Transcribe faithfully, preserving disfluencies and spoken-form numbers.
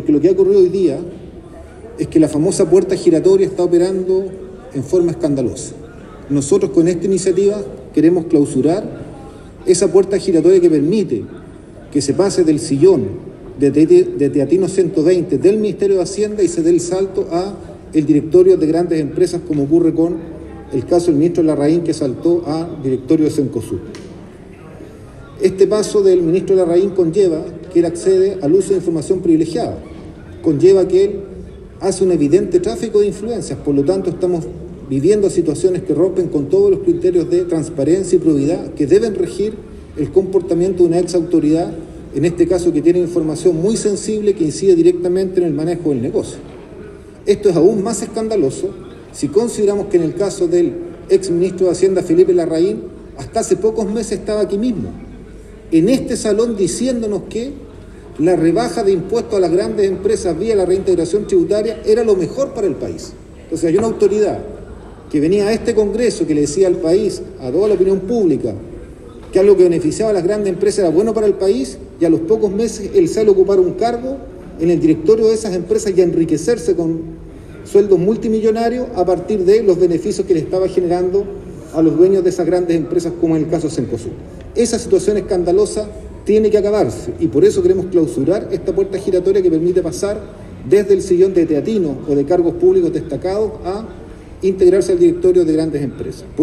porque lo que ha ocurrido hoy día es que la famosa puerta giratoria está operando en forma escandalosa. Nosotros con esta iniciativa queremos clausurar esa puerta giratoria que permite que se pase del sillón de, de, de Teatino ciento veinte del Ministerio de Hacienda y se dé el salto a el directorio de grandes empresas, como ocurre con el caso del ministro Larraín, que saltó a directorio de Cencosud. Este paso del ministro Larraín conlleva que él accede al uso de información privilegiada, conlleva que él hace un evidente tráfico de influencias, por lo tanto estamos viviendo situaciones que rompen con todos los criterios de transparencia y probidad que deben regir el comportamiento de una ex autoridad, en este caso que tiene información muy sensible que incide directamente en el manejo del negocio. Esto es aún más escandaloso si consideramos que en el caso del ex ministro de Hacienda Felipe Larraín, hasta hace pocos meses estaba aquí mismo, en este salón, diciéndonos que la rebaja de impuestos a las grandes empresas vía la reintegración tributaria era lo mejor para el país. Entonces hay una autoridad que venía a este Congreso, que le decía al país, a toda la opinión pública, que algo que beneficiaba a las grandes empresas era bueno para el país, y a los pocos meses él sale a ocupar un cargo en el directorio de esas empresas y a enriquecerse con sueldos multimillonarios a partir de los beneficios que le estaba generando a los dueños de esas grandes empresas, como en el caso Cencosud. Esa situación escandalosa tiene que acabarse, y por eso queremos clausurar esta puerta giratoria que permite pasar desde el sillón de teatino o de cargos públicos destacados a integrarse al directorio de grandes empresas.